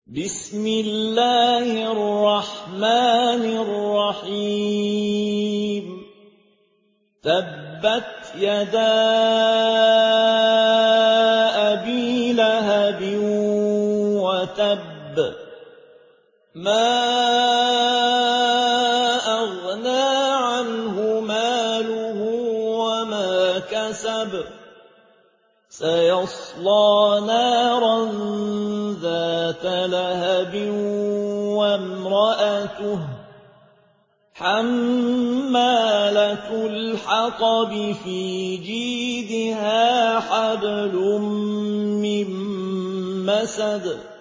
بسم الله الرحمن الرحيم تبت يدا أبي لهب وتب ما أغنى عنه ماله وما كسب سيصلى نارا ذات لهب وامرأته حمالة الحطب في جيدها حبل من مسد